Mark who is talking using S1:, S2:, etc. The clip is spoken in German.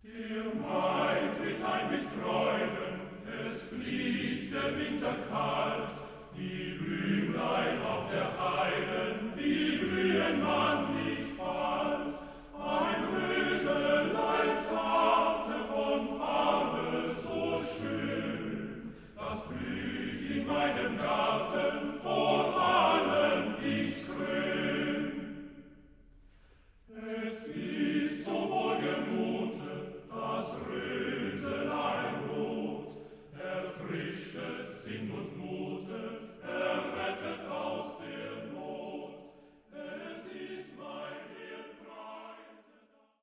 S1: Der Mai tritt ein mit Freuden, es flieht der Winter kalt, die Blümlein auf der Heiden, die